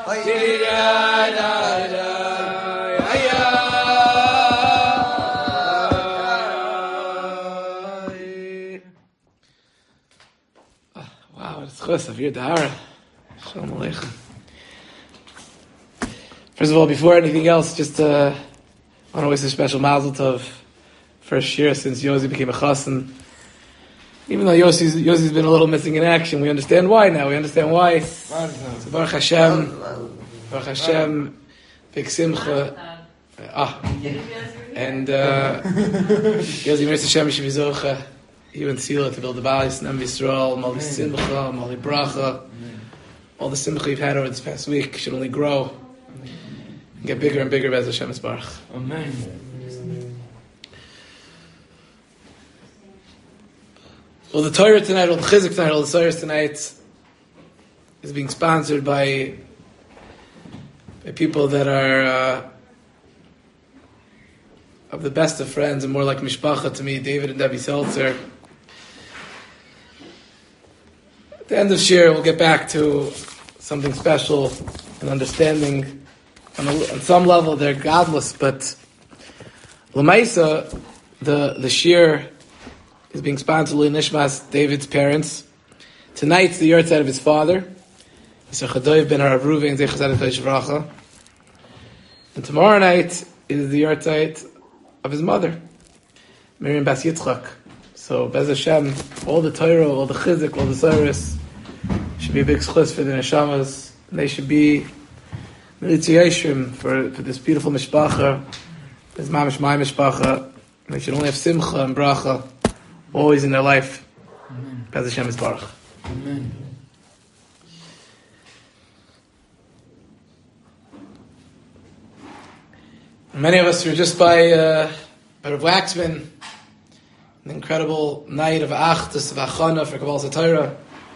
Wow, it's chus of your dahara. Shalom aleichem. First of all, before anything else, just want to wish a special mazel tov. First year since Yossi became a chassan. Even though Yossi's been a little missing in action, we understand why now. We understand why. So Baruch Hashem, big simcha. And Yossi Meretz Hashem Yishiv you and Tzila to build the Bais, Nam Yisrael, Mali Simcha, Mali Bracha. All the simcha you've had over this past week should only grow and get bigger and bigger, Bez Hashem Yisbarach. Amen. Well, the Torah tonight, or the Chizuk tonight, or the Torah tonight is being sponsored by people that are of the best of friends and more like Mishpacha to me, David and Debbie Seltzer. At the end of Shir, we'll get back to something special and understanding. On some level, they're godless, but Lamaisa, the Shir is being sponsored by Nishmas, David's parents. Tonight's the yahrzeit of his father, Yisrael Chadoiv ben Harav Ruven Zechazad V'Yishvracha. And tomorrow night is the yahrzeit of his mother, Miriam Bas Yitzchak. So, Bez Hashem, all the Torah, all the Chizuk, all the Cyrus should be a big schus for the Neshamas. And they should be Militzi Yeshrim for this beautiful Mishpacha, this Mamish Mai Mishpacha. And they should only have Simcha and Bracha always in their life. Amen. Bez Hashem Yisbarach. Amen. Many of us were just by Rav Waxman, an incredible night of Achdus, of Achana for Kabbalah Torah.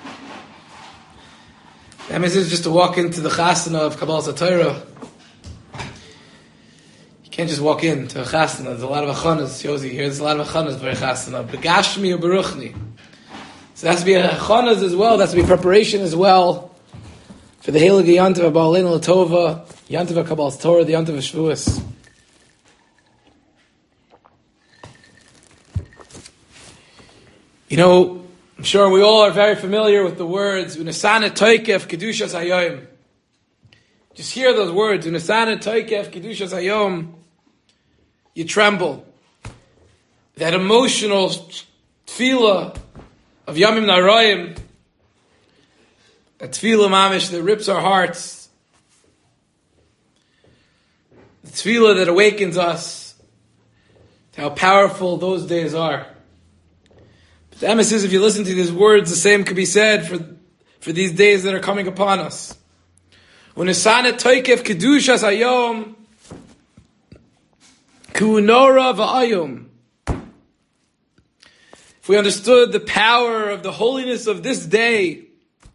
The message is just to walk into the Chasana of Kabbalah Torah. You can't just walk into a Chasana. There's a lot of Achanas. Yossi, here's a lot of Achanas for a Chasana. Begashmi or Baruchni. So that has to be Achanas as well. That has to be preparation as well for the Heilige Yantiv of Ba'aleinu L'Tova, Yantiv of Kabbalah Torah, the Yantiv of Shavuos. You know, I'm sure we all are very familiar with the words, Unesana Toikef Kedushas Hayom. Just hear those words, Unesana Toikef Kedushas Hayom. You tremble. That emotional tefillah of Yamim Narayim, that tefillah mamish that rips our hearts, the tefillah that awakens us to how powerful those days are. But the emphasis, if you listen to these words, the same could be said for these days that are coming upon us. Unesana toikef kedushas hayom ku'nora v'ayom. If we understood the power of the holiness of this day,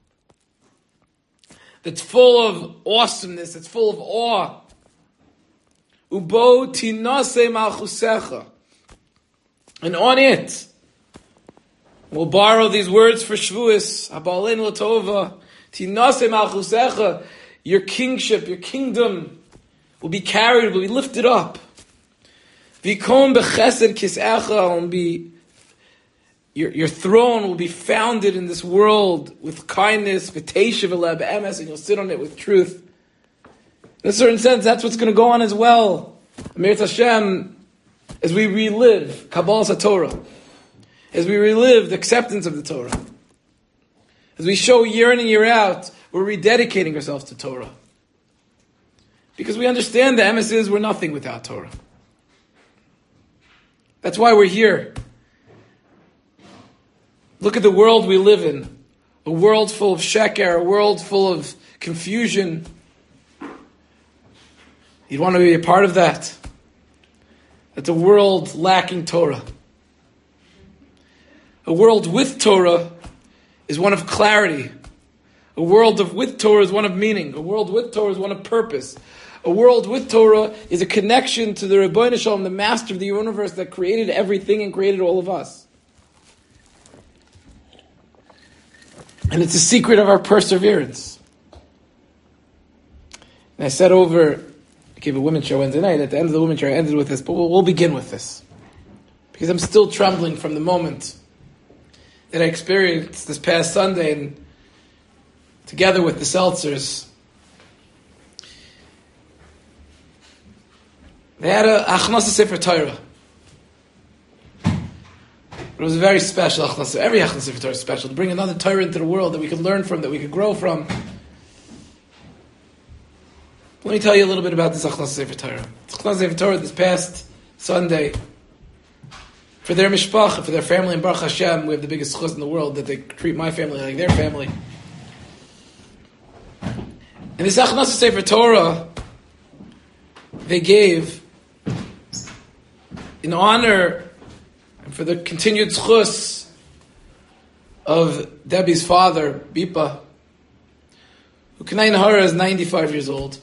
that's full of awesomeness, that's full of awe. Ubo tinase malchusecha. And on it, we'll borrow these words for Shavuos. Haba'aleinu L'Tova. Tinase malchusecha. Your kingship, your kingdom will be carried, will be lifted up. V'kom b'chesed kis'echa. And be your throne will be founded in this world with kindness, v'teishav eleh b'emes, and you'll sit on it with truth. In a certain sense, that's what's going to go on as well. Amirat Hashem, as we relive Kabbalah Torah, as we relive the acceptance of the Torah, as we show year in and year out, we're rededicating ourselves to Torah. Because we understand the emes is we're nothing without Torah. That's why we're here. Look at the world we live in. A world full of sheker, a world full of confusion. You'd want to be a part of that. It's a world lacking Torah. A world with Torah is one of clarity. A world with Torah is one of meaning. A world with Torah is one of purpose. A world with Torah is a connection to the Rebbeinu Shalom, the master of the universe that created everything and created all of us. And it's a secret of our perseverance. And I said I gave a women's show Wednesday night. At the end of the women's show, I ended with this, but we'll begin with this. Because I'm still trembling from the moment that I experienced this past Sunday, and together with the Seltzers, they had a Achnasa Sefer Torah. It was a very special Achnasa. Every Achnasa Sefer Torah is special. To bring another Torah into the world that we could learn from, that we could grow from. Let me tell you a little bit about this Achnasa Sefer Torah. Achnasa Sefer Torah this past Sunday, for their mishpacha, for their family, and Baruch Hashem, we have the biggest chus in the world that they treat my family like their family. And this Achnasa Sefer Torah they gave in honor and for the continued chus of Debbie's father, Bipa, who Kanai Nahara is 95 years old.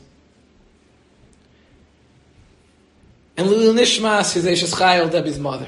And Lulu Nishmas, his Eishes Chayil, Debbie's mother.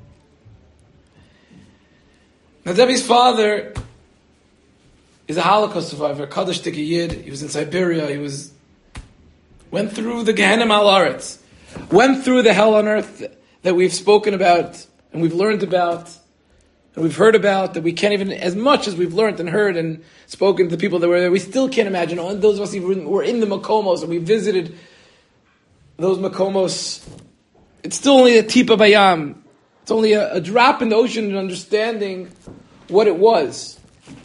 Now Debbie's father is a Holocaust survivor, Kaddish Tiki Yid. He was in Siberia. He went through the Gehenna Al Aretz, went through the hell on earth that we've spoken about and we've learned about and we've heard about, that we can't even, as much as we've learned and heard and spoken to the people that were there, we still can't imagine. And those of us who were in the Makomos and we visited those Makomos, it's still only a tipa bayam. It's only a drop in the ocean in understanding what it was.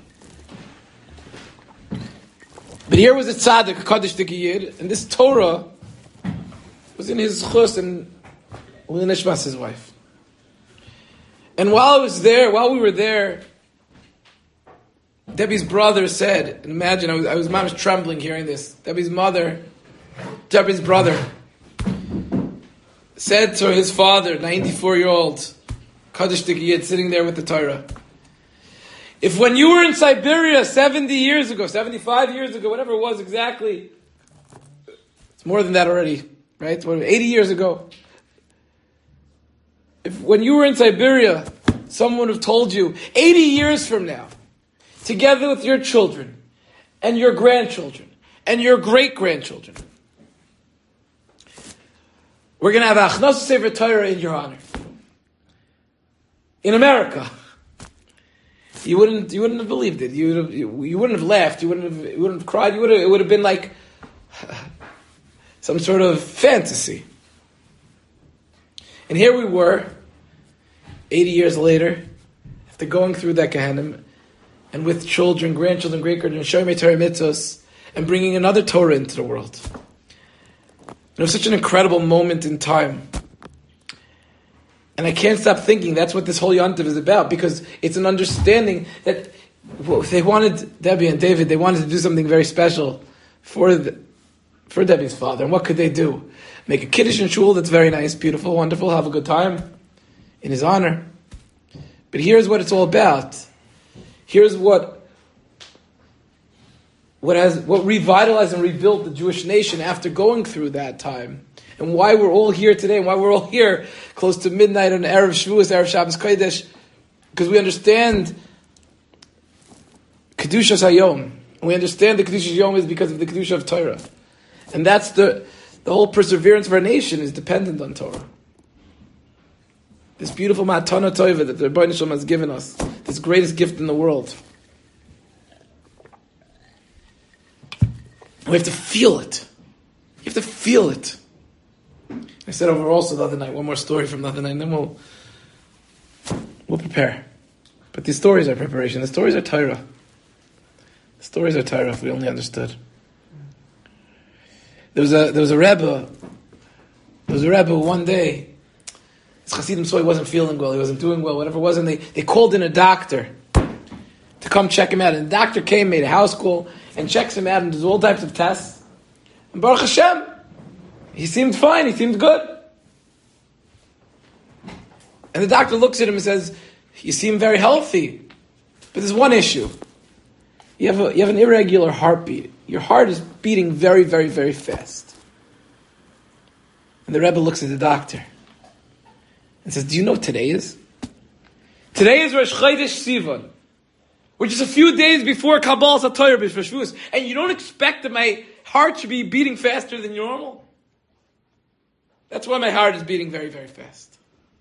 But here was a tzaddik, a Kaddish Tiki Yid, and this Torah was in his chus and Nishmas, his wife. And while we were there, Debbie's brother said, and imagine, I was trembling hearing this. Debbie's brother, said to his father, 94-year-old Kaddish Tiki Yid, sitting there with the Torah, if when you were in Siberia 70 years ago, 75 years ago, whatever it was exactly, it's more than that already, right? 80 years ago. If when you were in Siberia, someone would have told you, 80 years from now, together with your children, and your grandchildren, and your great-grandchildren, we're going to have Achnasa Sefer Torah in your honor. In America. You wouldn't have believed it. You wouldn't have laughed. You wouldn't have cried. It would have been like some sort of fantasy. And here we were, 80 years later, after going through that Gehenna, and with children, grandchildren, great-grandchildren, showing me Torah mitzvos, and bringing another Torah into the world. It was such an incredible moment in time. And I can't stop thinking that's what this whole Yontiv is about, because it's an understanding that they wanted, Debbie and David, they wanted to do something very special for Debbie's father. And what could they do? Make a kiddush in shul that's very nice, beautiful, wonderful, have a good time in his honor. But here's what it's all about. Here's what revitalized and rebuilt the Jewish nation after going through that time. And why we're all here today, and why we're all here close to midnight on Erev Shavuos, Erev Shabbos Kodesh, because we understand Kedushas Hayom. And we understand the Kedushas Hayom is because of the Kedusha of Torah. And that's the whole perseverance of our nation is dependent on Torah. This beautiful Matana Tova that the Rebbeinu Shalom has given us, this greatest gift in the world. We have to feel it. You have to feel it. I said over also the other night, one more story from the other night, and then we'll prepare. But these stories are preparation. The stories are Torah. The stories are Torah if we only understood. There was a Rebbe who one day, his Hasidim saw he wasn't feeling well, he wasn't doing well, whatever it was, and they called in a doctor to come check him out. And the doctor came, made a house call, and checks him out and does all types of tests. And Baruch Hashem, he seemed fine, he seemed good. And the doctor looks at him and says, you seem very healthy, but there's one issue. You have an irregular heartbeat. Your heart is beating very, very, very fast. And the Rebbe looks at the doctor and says, do you know what today is? Today is Rosh Chodesh Sivan, which is a few days before Kabbalas HaTorah B'Shvus, and you don't expect that my heart should be beating faster than normal. That's why my heart is beating very, very fast.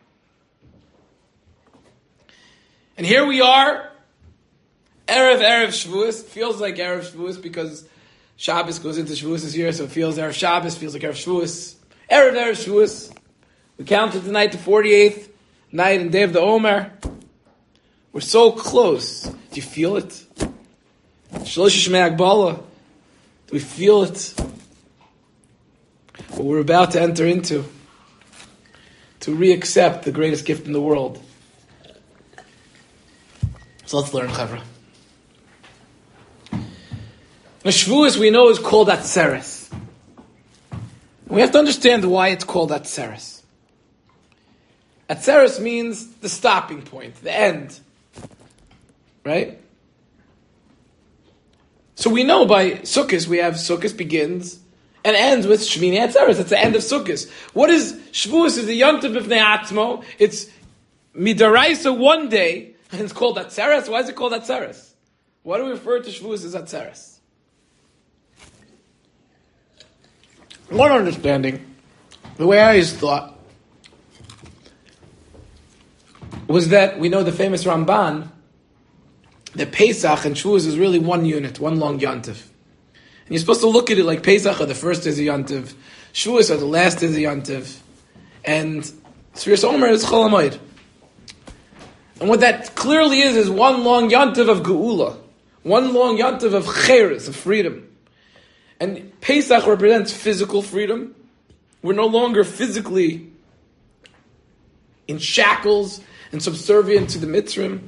And here we are, Erev Shavuos. Feels like Erev Shavuos because Shabbos goes into Shavuos this year, so it feels Erev Shabbos, feels like Erev Shavuos. Erev Shavuos. We counted tonight the 48th night and day of the Omer. We're so close. Do you feel it? Shlosh Shmei Agbala. Do we feel it? What we're about to enter into. To re-accept the greatest gift in the world. So let's learn, Chavra. The Shavuos we know is called Atzeres. We have to understand why it's called Atzeres. Atzeres means the stopping point, the end. Right? So we know by Sukkot, we have Sukkot begins and ends with Shmini Atzeres. It's the end of Sukkot. What is Shavuos? Is the Yom Tov B'fnei Atzmo. It's Midaraisa one day, and it's called Atzeres. Why is it called Atzeres? Why do we refer to Shavuos as Atzeres? One understanding, the way I always thought, was that we know the famous Ramban, that Pesach and Shavuos is really one unit, one long Yontiv. And you're supposed to look at it like Pesach are the first days of Yontiv, Shavuos are the last days of Yontiv, and Sfiras Omer is Chol HaMoed. And what that clearly is one long Yontiv of Geula, one long Yontiv of Cheres, of freedom. And Pesach represents physical freedom. We're no longer physically in shackles and subservient to the Mitzrim.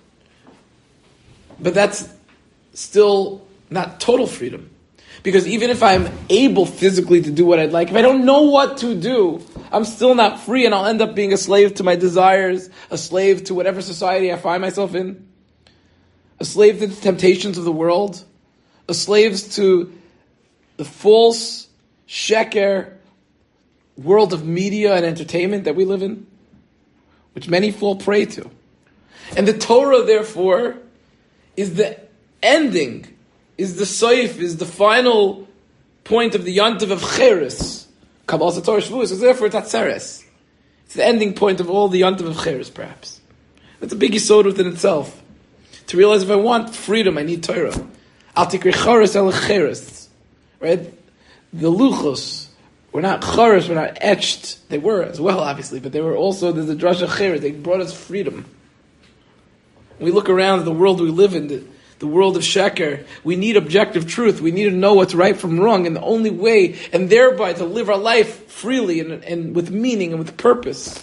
But that's still not total freedom. Because even if I'm able physically to do what I'd like, if I don't know what to do, I'm still not free and I'll end up being a slave to my desires, a slave to whatever society I find myself in, a slave to the temptations of the world, a slave to the false, sheker world of media and entertainment that we live in, which many fall prey to. And the Torah, therefore, is the ending, is the soif, is the final point of the Yontiv of Cheres. Kabbalah Torah Shavuos, so therefore it's Atzeres. It's the ending point of all the Yontiv of Cheres, perhaps. That's a big yisod within itself. To realize if I want freedom, I need Torah. Al tikri Cheres el Cheres. Right? The luchos were not charesh, were not etched. They were as well, obviously, but they were also the drasha cheres. They brought us freedom. We look around the world we live in, the world of sheker. We need objective truth. We need to know what's right from wrong, and the only way, and thereby to live our life freely and with meaning and with purpose.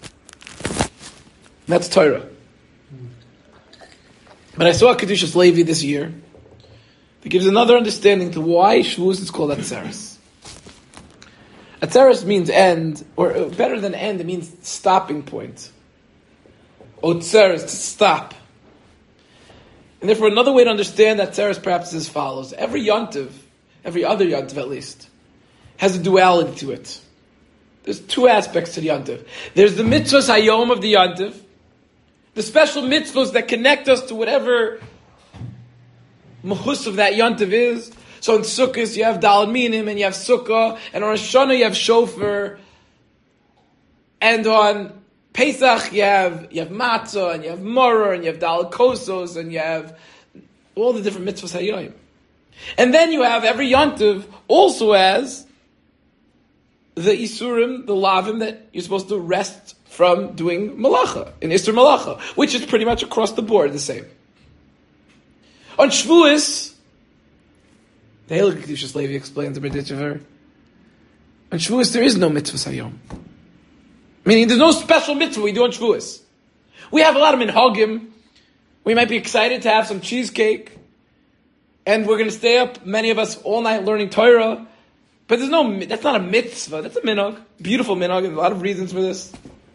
That's Torah. But I saw Kedushas Levi this year. It gives another understanding to why Shavuos is called Atzeres. Atzeres means end, or better than end, it means stopping point. Otzeres, to stop. And therefore another way to understand Atzeres perhaps is as follows. Every Yontiv, every other Yontiv at least, has a duality to it. There's two aspects to the Yontiv. There's the mitzvahs hayom of the Yontiv, the special mitzvahs that connect us to whatever mahus of that Yontiv is. So in Sukkot you have Daled Minim and you have Sukkah, and on Rosh Hashanah you have Shofar, and on Pesach you have Matzah, and you have Maror, and you have Daled Kosos, and you have all the different mitzvahs hayom. And then you have every Yontiv also has the Isurim, the Lavim that you're supposed to rest from doing Malacha, in Isur Malacha, which is pretty much across the board the same. On Shavuos, the Heilig Kedushas Levi explains the Berditchever, on Shavuos there is no mitzvah hayom. Meaning there's no special mitzvah we do on Shavuos. We have a lot of minhagim. We might be excited to have some cheesecake, and we're going to stay up, many of us, all night learning Torah. But that's not a mitzvah, that's a minhag. Beautiful minhag, and a lot of reasons for this.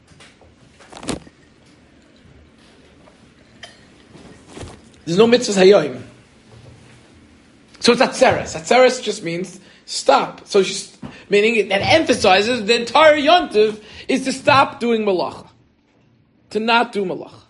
There's no mitzvahs hayom. So it's Atzeres. Atzeres just means stop. So meaning it emphasizes the entire Yontiv is to stop doing malacha. To not do malacha.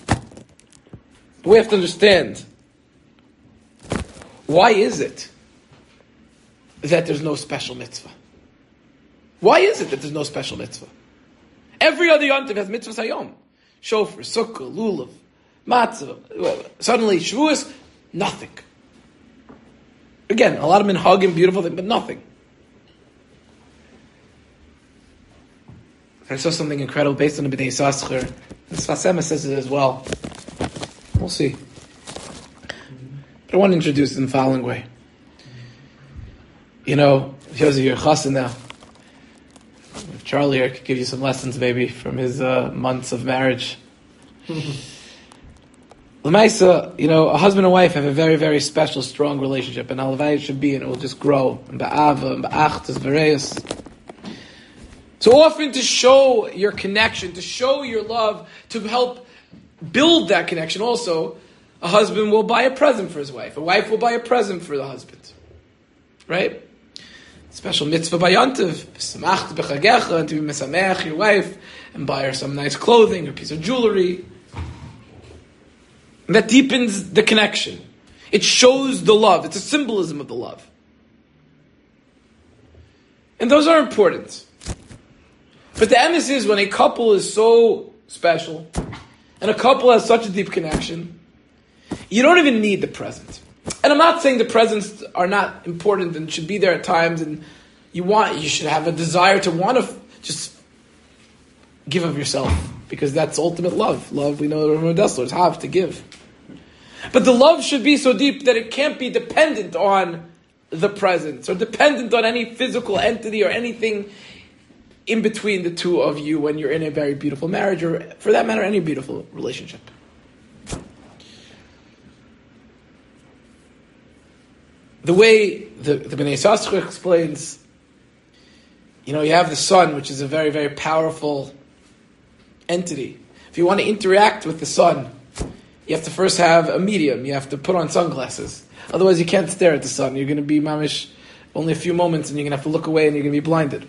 We have to understand, why is it that there's no special mitzvah? Why is it that there's no special mitzvah? Every other yontiv has mitzvahs hayom. Shofar, sukkah, lulav, matzah. Suddenly, Shavuos, nothing. Again, a lot of minhagim, beautiful thing, but nothing. I saw something incredible based on the B'nai Yissaschar. The Sfas Emes says it as well. We'll see. But I want to introduce it in the following way. You know, Yosef, you're chassan now. If Charlie here could give you some lessons, maybe, from his months of marriage. L'maisa, you know, a husband and wife have a very, very special, strong relationship, and Halavai should be, and it will just grow. And ba'ava, and ba'achtas, v'reis. So often to show your connection, to show your love, to help build that connection also, a husband will buy a present for his wife. A wife will buy a present for the husband. Right? Special mitzvah by Yontiv, b'samachta b'chagecha, and to be mesamech your wife, and buy her some nice clothing, a piece of jewelry. And that deepens the connection. It shows the love. It's a symbolism of the love. And those are important. But the emes is when a couple is so special, and a couple has such a deep connection, you don't even need the present. And I'm not saying the presents are not important and should be there at times, and you should have a desire to want to just give of yourself, because that's ultimate love. Love, we know Rav Dessler is have to give. But the love should be so deep that it can't be dependent on the presents, or dependent on any physical entity or anything in between the two of you when you're in a very beautiful marriage, or for that matter, any beautiful relationship. The way the B'nai Yissaschar explains, you know, you have the sun, which is a very, very powerful entity. If you want to interact with the sun, you have to first have a medium. You have to put on sunglasses. Otherwise, you can't stare at the sun. You're going to be mamish only a few moments, and you're going to have to look away, and you're going to be blinded.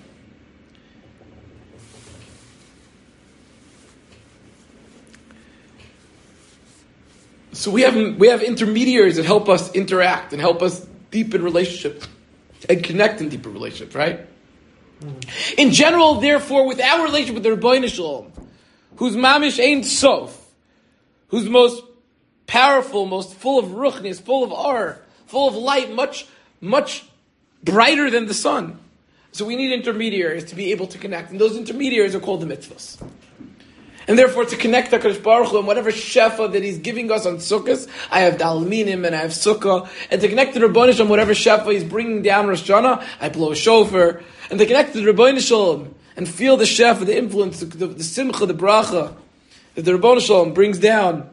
So we have intermediaries that help us interact and help us deepen relationship and connect in deeper relationship, right? In general, therefore, with our relationship with the Rebbeinu Shalom, whose mamish ain't sof, who's most powerful, most full of ruchnis, full of ar, full of light, much, much brighter than the sun. So we need intermediaries to be able to connect, and those intermediaries are called the mitzvahs. And therefore, to connect HaKadosh Baruch Hu and whatever shefa that He's giving us on Sukkot, I have Dalminim and I have Sukkah, and to connect to the Rebbeinu Shalom, whatever shefa He's bringing down Rosh Hashanah, I blow a shofar, and to connect to the Rebbeinu Shalom and feel the shefa, the influence, the simcha, the bracha that the Rebbeinu Shalom brings down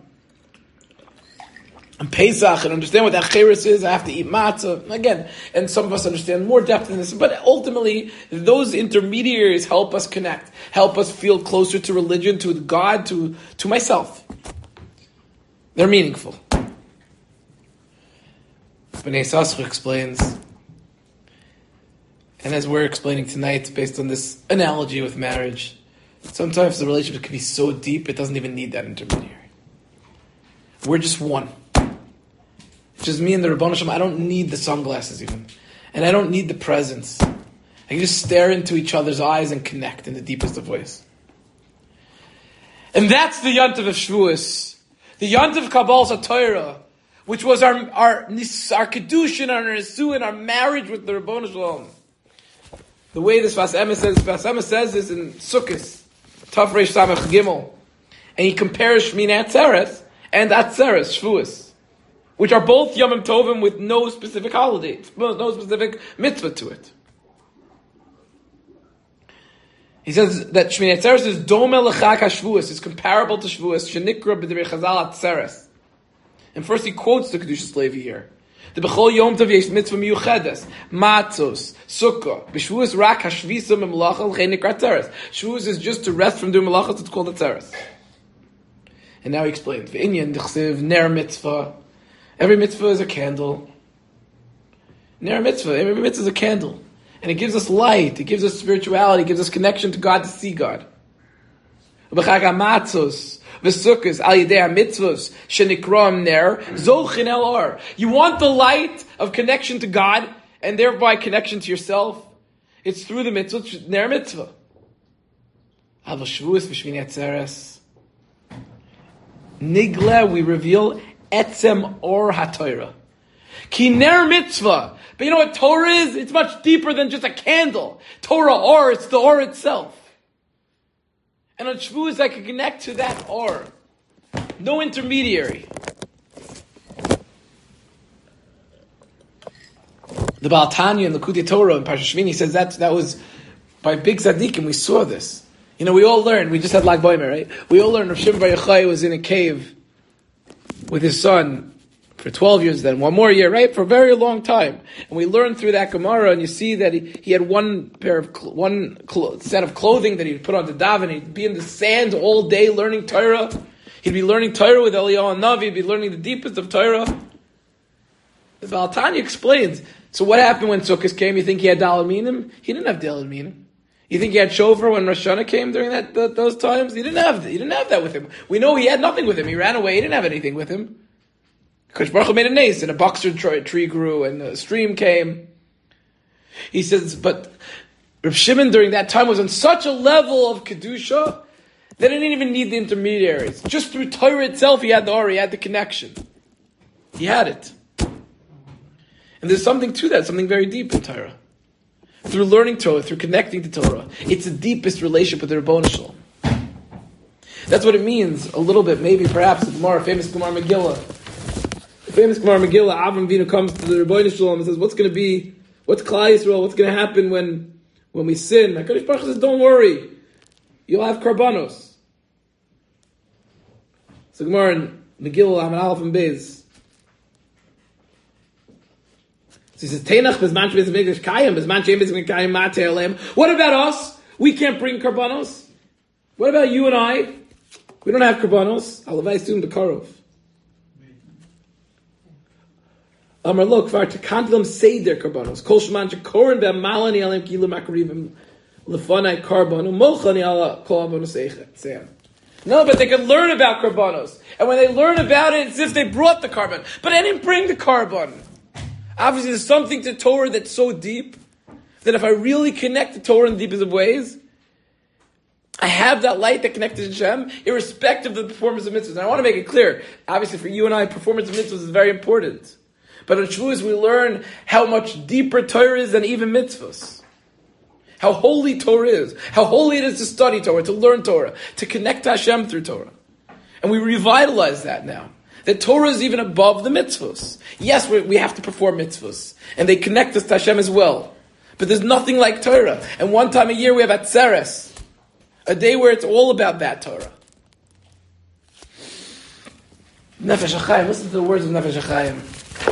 on Pesach, and understand what that cheres is. I have to eat matzah again, and some of us understand more depth in this. But ultimately, those intermediaries help us connect, help us feel closer to religion, to God, to myself. They're meaningful. B'nai Yissaschar explains, and as we're explaining tonight, based on this analogy with marriage, sometimes the relationship can be so deep it doesn't even need that intermediary. We're just one. It's just me and the Rebbeinu Shalom. I don't need the sunglasses even. And I don't need the presence. I can just stare into each other's eyes and connect in the deepest of ways. And that's the Yontiv of Shavuos. The Yontiv of Kabbalah HaTorah, which was our Kedushin, our Nisuin, our marriage with the Rebbeinu Shalom. The way this Sfas Emes says is in Sukkot, Tav Reish Samech Gimel. And he compares Shmini Atzeres and Atzeres, Shavuos, which are both Yomim Tovim with no specific holiday, no specific mitzvah to it. He says that Shmini Atzeres is Dome L'chag HaShavuos, is comparable to Shavuos, Shenikra B'divrei Chazal Atzeres. And first he quotes the Kedushas Levi here. The B'chol Yom Tov Yesh Mitzvah Miyuchedes, Matzos, Sukkah, B'Shavuos Rak HaShvisa Memelacha L'chei Nikra Atzeres. Shavuos is just to rest from doing Melachas, it's called Atzeres. And now he explains, V'inyan D'chsiv Ner Mitzvah. Every mitzvah is a candle. Ner mitzvah, every mitzvah is a candle. And it gives us light, it gives us spirituality, it gives us connection to God, to see God. B'chag ha'matzos, v'sukkos, al yidei ha'mitzvos, shenikroam ner, zochin el or. You want the light of connection to God, and thereby connection to yourself, it's through the mitzvah, ner mitzvah. Ava Shavuos v'Shmini Atzeres. Nigla, we reveal etzem or haTorah. Ki ner mitzvah. But you know what Torah is? It's much deeper than just a candle. Torah or, it's the or itself. And on Shavuos, I can connect to that or. No intermediary. The Baal Tanya in the Likutei Torah in Parsha Shmini says that was by big tzaddikim. We saw this. You know, we all learned. We just had Lag Boimer, right? We all learned Rav Shimon Bar Yochai was in a cave with his son for 12 years. Then one more year, right, for a very long time. And we learned through that Gemara, and you see that he had one set of clothing that he'd put on to daven. He'd be in the sand all day learning Torah. He'd be learning Torah with Eliyahu Navi. He'd be learning the deepest of Torah. The Baal Tanya explains. So what happened when Sukkot came? You think he had Daled Minim? He didn't have Daled Minim. You think he had shofar when Rosh Hashanah came during those times? He didn't have that with him. We know he had nothing with him. He ran away. He didn't have anything with him. Kodesh Baruch Hu made a nace, and a boxer tree grew, and a stream came. He says, but Reb Shimon during that time was on such a level of kedusha that he didn't even need the intermediaries. Just through Torah itself, he had the aura, he had the connection. He had it. And there's something to that, something very deep in Torah. Through learning Torah, through connecting to Torah, it's the deepest relationship with the Rebbeinu Shalom. That's what it means, a little bit, maybe, perhaps, the Gemara, famous Gemara Megillah. The famous Gemara Megillah, Avram Avinu comes to the Rebbeinu Shalom and says, what's Klal Yisrael, what's going to happen when we sin? HaKadosh Baruch Hu says, don't worry, you'll have karbanos. So Gemara in Megillah, Amar Aleph and Beis. So he says, Teinach bezman she'bezman mikdash kayim, bezman she'en bezman kayim matei aleim. What about us? We can't bring karbanos. What about you and I? We don't have karbanos. Alavai soon bekarov. Amar lo kvar tekantlem seder karbanos. Kol shman shekorin be'amalani aleim kilu makarivim lefanai karbanu mochani ala kol abonos seichem. No, but they could learn about karbanos. And when they learn about it, it's as if they brought the carbon. But I didn't bring the carbon. Obviously, there's something to Torah that's so deep that if I really connect to Torah in the deepest of ways, I have that light that connects to Hashem, irrespective of the performance of mitzvahs. And I want to make it clear, obviously for you and I, performance of mitzvahs is very important. But on Shavuos, we learn how much deeper Torah is than even mitzvahs. How holy Torah is. How holy it is to study Torah, to learn Torah, to connect to Hashem through Torah. And we revitalize that now. That Torah is even above the mitzvahs. Yes, we have to perform mitzvahs. And they connect us to Hashem as well. But there's nothing like Torah. And one time a year we have Atzeres. A day where it's all about that Torah. Nefesh HaChaim. Listen to the words of Nefesh HaChaim.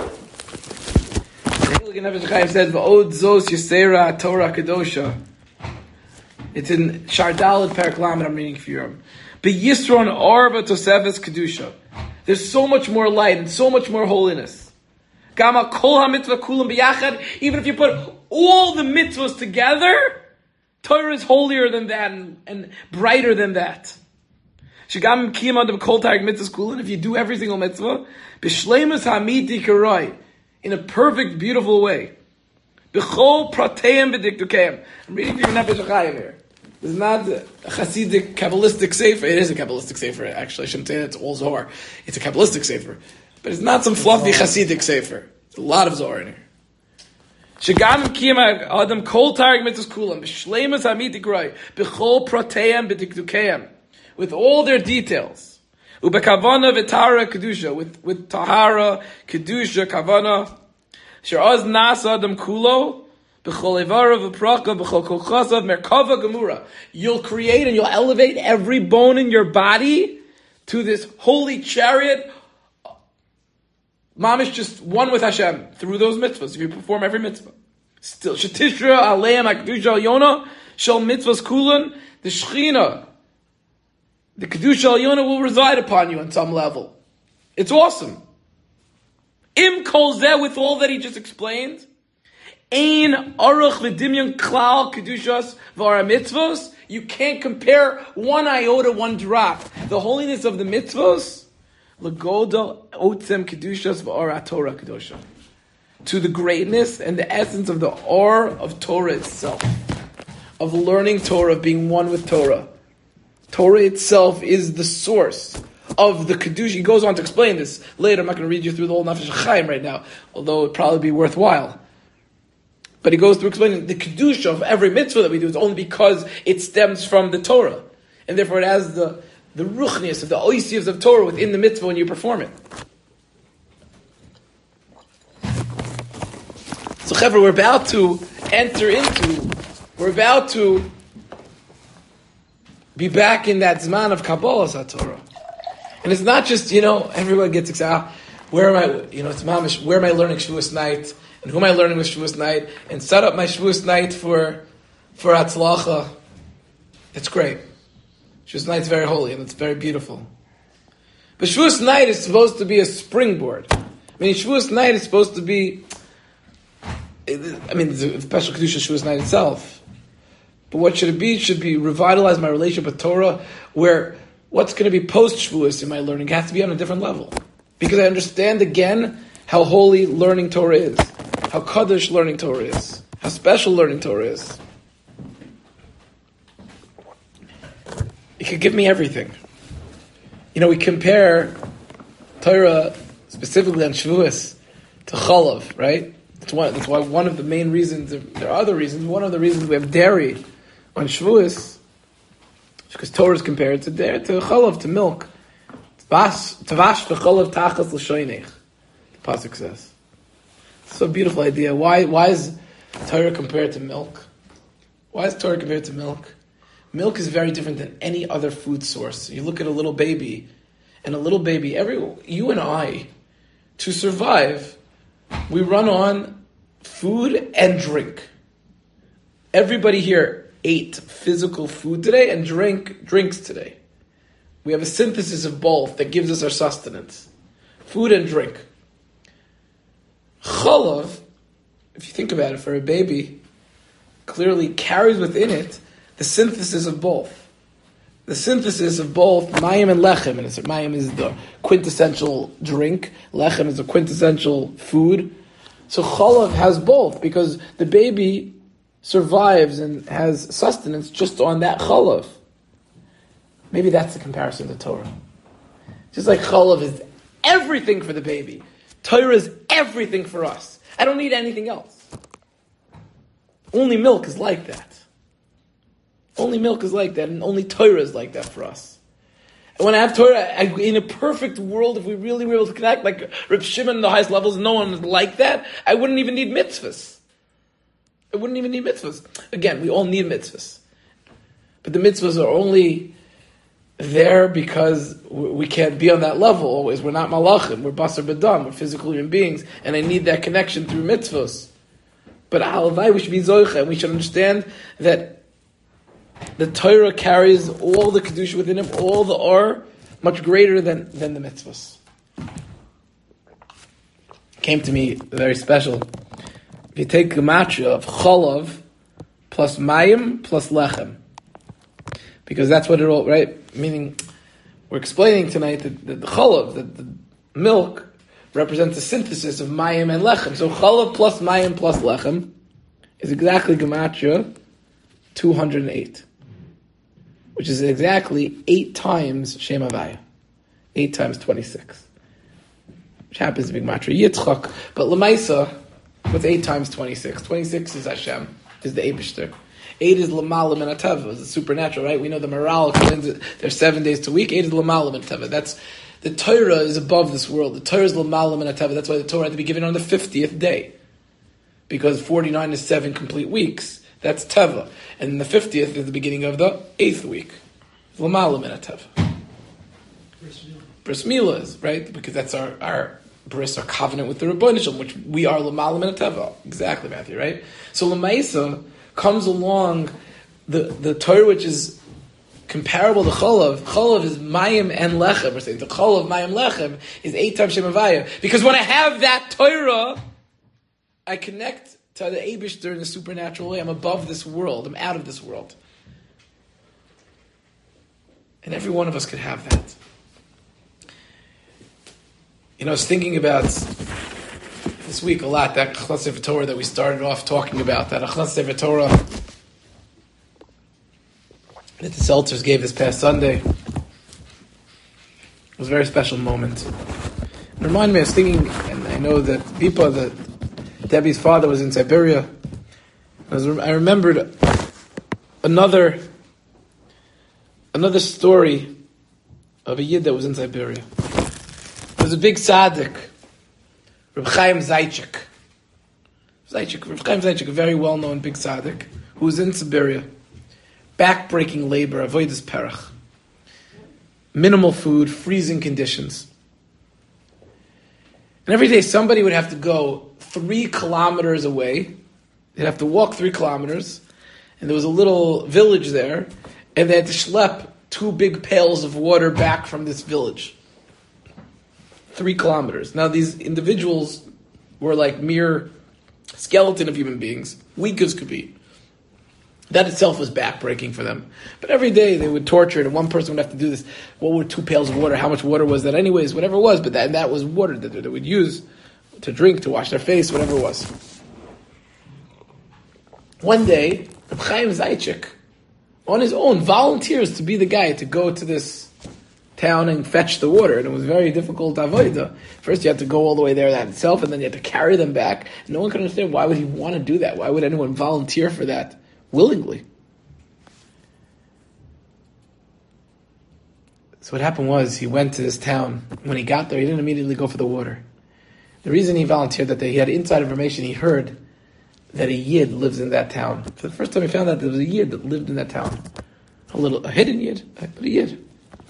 Nefesh HaChaim says, V'od zos yisera Torah Kedosha. It's in Shardal Perek Lamed, I'm reading for you. B'yisron arba tosefes Kedusha. There's so much more light and so much more holiness. Gama kol ha-mitzvah kulam b'yachad. Even if you put all the mitzvahs together, Torah is holier than that and brighter than that. Shegam kiyam adam kol tarek mitzvahs kulam. If you do every single mitzvah, b'shleimus hamiti karoi, in a perfect, beautiful way. B'chol prateim b'dikdukeim. I'm reading from Nefesh HaChaim here. It's not a Hasidic, Kabbalistic sefer. It is a Kabbalistic sefer, actually. I shouldn't say that it's all Zohar. It's a Kabbalistic sefer. But it's not some fluffy Hasidic sefer. There's a lot of Zohar in here. Shegam kiyam adam kol tarek mitzvahs kulam b'shleimus hamiti karoi b'chol prateim b'dikdukeim, with all their details. Ubekavana v'tara kedusha, with tahara, kedusha, kavana. She'az nasa adam kulo. You'll create and you'll elevate every bone in your body to this holy chariot. Mamish, just one with Hashem through those mitzvahs. If you perform every mitzvah, still Shetishra Aleim HaKedusha Yona Shal Mitzvahs Kulan, the Shechina, the Kedusha Yona will reside upon you on some level. It's awesome. Im Kol Zeh, with all that he just explained. Ein aruch v'dimyon klal kedushas v'ara mitzvos. You can't compare one iota, one drop. The holiness of the mitzvos, l'goda otzem kedushas v'ara Torah kedusha. to the greatness and the essence of the or of Torah itself, of learning Torah, of being one with Torah. Torah itself is the source of the Kedusha. He goes on to explain this later. I'm not going to read you through the whole Nefesh Chaim right now, although it would probably be worthwhile. But he goes through explaining the Kedusha of every mitzvah that we do is only because it stems from the Torah. And therefore it has the ruchnius of the oisiyos of Torah within the mitzvah when you perform it. So Chevra, we're about to be back in that Zman of Kabbalah HaTorah. And it's not just, everyone gets excited, where am I, it's mamish, where am I learning Shavuos night? And who am I learning with Shavuos night? And set up my Shavuos night for Hatzlacha. It's great. Shavuos night's very holy and it's very beautiful. But Shavuos night is supposed to be a springboard. Shavuos night is supposed to be, there's a special Kedusha Shavuos night itself. But what should it be? It should be revitalize my relationship with Torah, where what's going to be post-Shavuos in my learning has to be on a different level. Because I understand again how holy learning Torah is, how Kaddish learning Torah is, how special learning Torah is. It could give me everything. We compare Torah, specifically on Shavuos, to Chalav, right? That's why one of the main reasons, there are other reasons, one of the reasons we have dairy on Shavuos, because Torah is compared to Chalav, to milk. Tavash v'chalav tachas l'shoynech, the pasuk says. So a beautiful idea. Why is Torah compared to milk? Why is Torah compared to milk? Milk is very different than any other food source. You look at a little baby, and you and I, to survive, we run on food and drink. Everybody here ate physical food today and drinks today. We have a synthesis of both that gives us our sustenance. Food and drink. Chalav, if you think about it, for a baby, clearly carries within it the synthesis of both. The synthesis of both mayim and lechem. And mayim is the quintessential drink. Lechem is the quintessential food. So chalav has both, because the baby survives and has sustenance just on that chalav. Maybe that's the comparison to Torah. Just like chalav is everything for the baby, Torah is everything for us. I don't need anything else. Only milk is like that. Only milk is like that, and only Torah is like that for us. And when I have Torah, in a perfect world, if we really were able to connect, like Reb Shimon, the highest levels, no one is like that, I wouldn't even need mitzvahs. Again, we all need mitzvahs. But the mitzvahs are only there because we can't be on that level always. We're not malachim, we're basar b'dam, we're physical human beings, and I need that connection through mitzvahs. But halavai, we should be zoicha, and we should understand that the Torah carries all the kedusha within him, all the or, much greater than the mitzvahs. Came to me very special. If you take gematria of chalav plus mayim plus lechem, because that's what it all, right? Meaning, we're explaining tonight that the chalav, that the milk, represents a synthesis of mayim and lechem. So chalav plus mayim plus lechem is exactly gematria 208, which is exactly 8 times Shem Havaya, 8 times 26, which happens to be gematria Yitzchak. But Lamaisa, what's 8 times 26? 26 is Hashem, is the Eibishter. 8 is Lamalim and Ateva, it's supernatural, right? We know the morale, there's 7 days to week. 8 is Lamalim and Ateva. That's, the Torah is above this world. The Torah is Lamalim and Ateva. That's why the Torah had to be given on the 50th day. Because 49 is 7 complete weeks. That's Teva. And the 50th is the beginning of the 8th week. Lamalim and Ateva. Bris Milah is, right? Because that's our bris, our covenant with the Rebbeinu Shalom, which we are Lamalim and Ateva. Exactly, Matthew, right? So Lamaisa comes along the Torah, which is comparable to Cholav. Cholav is Mayim and Lechem. We're saying the Cholav, Mayim, Lechem is 8 times Shem Havaya. Because when I have that Torah, I connect to the Eibishter in a supernatural way. I'm above this world. I'm out of this world. And every one of us could have that. I was thinking about this week a lot, that Achlas Sefer Torah that we started off talking about, that Achlas Sefer Torah that the Seltzers gave this past Sunday. It was a very special moment. It reminded me, I was thinking, and I know that Debbie's father was in Siberia. I remembered another story of a Yid that was in Siberia. There was a big tzaddik, Reb Chaim Zaitchik. Reb Chaim Zaitchik, a very well-known big tzaddik, who was in Siberia. Back-breaking labor, avodas perach. Minimal food, freezing conditions. And every day somebody would have to go 3 kilometers away. They'd have to walk 3 kilometers. And there was a little village there. And they had to schlep 2 big pails of water back from this village. 3 kilometers. Now these individuals were like mere skeleton of human beings. Weak as could be. That itself was backbreaking for them. But every day they would torture it, and one person would have to do this. What were 2 pails of water? How much water was that anyways? Whatever it was, but that was water that they would use to drink, to wash their face, whatever it was. One day, Reb Chaim Zaitchik, on his own, volunteers to be the guy to go to this town and fetch the water. And it was very difficult avodah. First you had to go all the way there that itself, and then you had to carry them back. And no one could understand, why would he want to do that? Why would anyone volunteer for that? Willingly. So what happened was, he went to this town. When he got there, he didn't immediately go for the water. The reason he volunteered that day, he had inside information. He heard that a Yid lives in that town. For the first time he found out there was a Yid that lived in that town. A hidden Yid, but a Yid.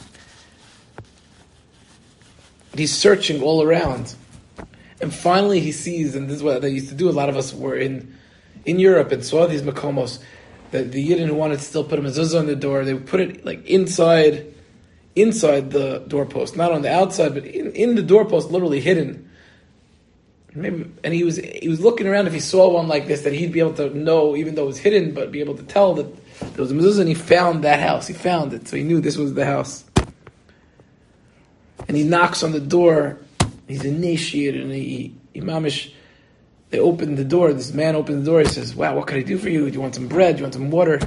And he's searching all around. And finally he sees, and this is what they used to do, a lot of us were in Europe and saw these makomos, that the Yidden who wanted to still put a mezuzah on the door, they would put it like inside the doorpost, not on the outside, but in the doorpost, literally hidden. And he was looking around if he saw one like this, that he'd be able to know, even though it was hidden, but be able to tell that there was a mezuzah, and he found that house. He found it, so he knew this was the house. And he knocks on the door. He's initiated, and he mamish. They opened the door. This man opened the door. He says, "Wow, what can I do for you? Do you want some bread? Do you want some water?"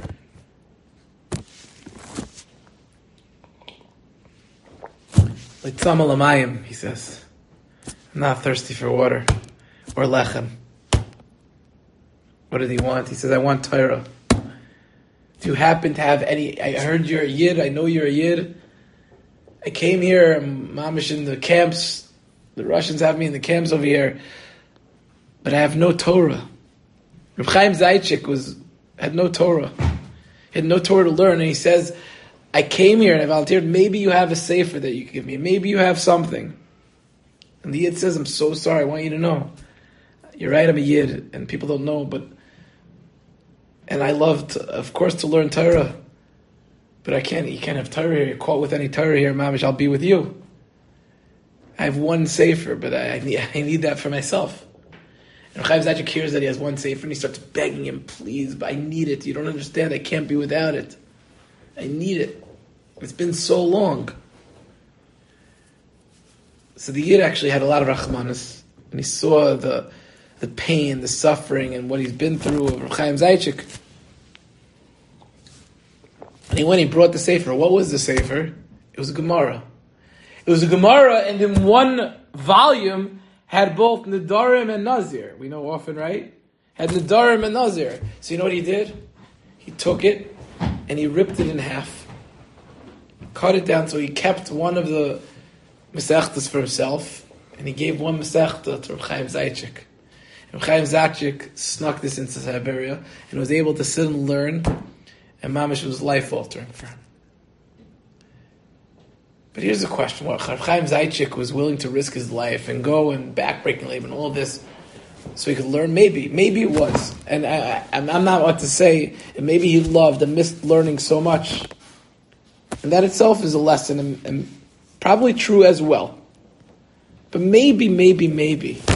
Leitzama lamayim, he says. I'm not thirsty for water or lechem. What did he want? He says, "I want Torah. Do you happen to have any? I heard you're a Yid. I know you're a Yid. I came here. I'm mamish in the camps. The Russians have me in the camps over here. But I have no Torah." Reb Chaim Zaitchik had no Torah. He had no Torah to learn. And he says, "I came here and I volunteered. Maybe you have a sefer that you can give me. Maybe you have something." And the Yid says, "I'm so sorry. I want you to know. You're right, I'm a Yid. And people don't know. And I love, of course, to learn Torah. But you can't have Torah here. You're caught with any Torah here, Mamish. I'll be with you. I have one sefer, but I need that for myself." And Chaim Zaitchik hears that he has one sefer, and he starts begging him, "Please, but I need it. You don't understand. I can't be without it. I need it. It's been so long." So the Yid actually had a lot of rachmanis, and he saw the pain, the suffering, and what he's been through of Chaim Zaitchik. And he brought the sefer. What was the sefer? It was a Gemara. It was a Gemara, and in one volume had both Nedarim and Nazir. We know often, right? Had Nedarim and Nazir. So you know what he did? He took it and he ripped it in half. Cut it down, so he kept one of the Masechtas for himself, and he gave one Masechta to Reb Chaim Zaitchik. And Reb Chaim Zaitchik snuck this into Siberia and was able to sit and learn, and mamish was life-altering for him. But here's the question: what Reb Chaim Zaitchik was willing to risk his life and go and backbreaking labor and all of this, so he could learn? Maybe it was, and I'm not what to say. And maybe he loved and missed learning so much, and that itself is a lesson, and probably true as well. But maybe there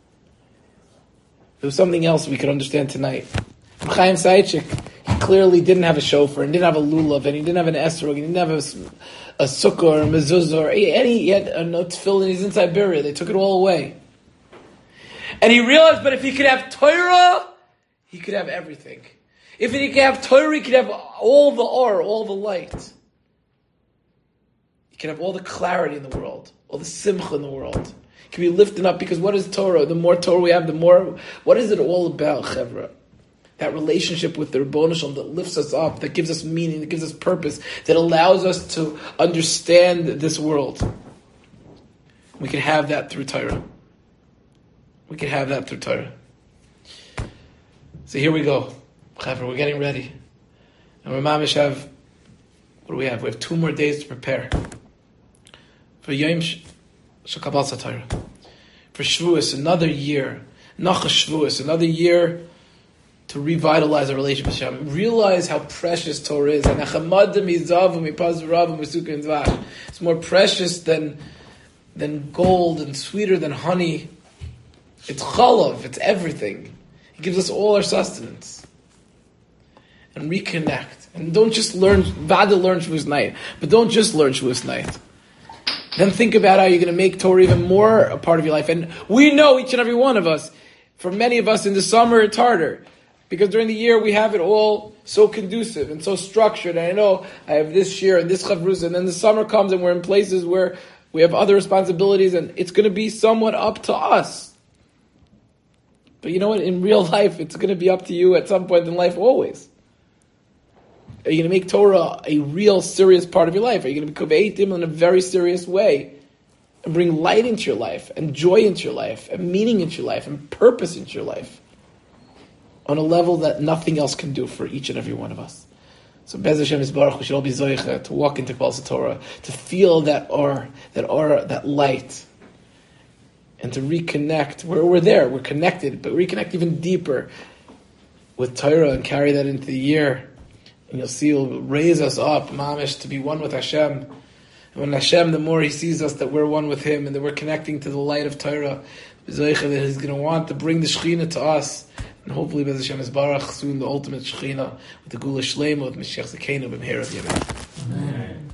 was something else we could understand tonight. Reb Chaim Zaitchik, he clearly didn't have a shofar, and didn't have a lulav, and he didn't have an esrog, and he didn't have a sukkah or a mezuzah, or he had no tefillin. He's in Siberia. They took it all away. And he realized, but if he could have Torah, he could have everything. If he could have Torah, he could have all the or, all the light. He can have all the clarity in the world, all the simcha in the world. He can be lifted up, because what is Torah? The more Torah we have, the more... What is it all about, Chevra? That relationship with the Rebbeinu Shalom that lifts us up, that gives us meaning, that gives us purpose, that allows us to understand this world. We can have that through Torah. We can have that through Torah. So here we go. Chevra, we're getting ready. And we're mamish have... What do we have? We have 2 more days to prepare. For Yom Shekabal Torah. For Shavuos, another year. Nachash Shavuos, another year to revitalize our relationship with Hashem. Realize how precious Torah is. It's more precious than gold and sweeter than honey. It's chalav, it's everything. It gives us all our sustenance. And reconnect. And don't just learn, Vada learn Shavuos night, but don't just learn Shavuos night. Then think about how you're going to make Torah even more a part of your life. And we know, each and every one of us, for many of us in the summer it's harder. Because during the year we have it all so conducive and so structured. And I know I have this year and this chavrus, and then the summer comes and we're in places where we have other responsibilities, and it's going to be somewhat up to us. But you know what? In real life, it's going to be up to you at some point in life always. Are you going to make Torah a real serious part of your life? Are you going to be kaveitim in a very serious way and bring light into your life and joy into your life and meaning into your life and purpose into your life on a level that nothing else can do for each and every one of us? So Bez Hashem Yisbarach, we should all be zoicha to walk into Kabbalas Torah, to feel that aura, that light, and to reconnect. We're there, we're connected, but reconnect even deeper with Torah and carry that into the year. And you'll see, He'll raise us up, mamish, to be one with Hashem. And when Hashem, the more He sees us, that we're one with Him, and that we're connecting to the light of Torah, that He's going to want to bring the Shekhinah to us. And hopefully, Bez Hashem Yisbarach, soon the ultimate Shekhinah, with the Gula Shlema, with Mashiach Zakenu, B'mheira Yemei.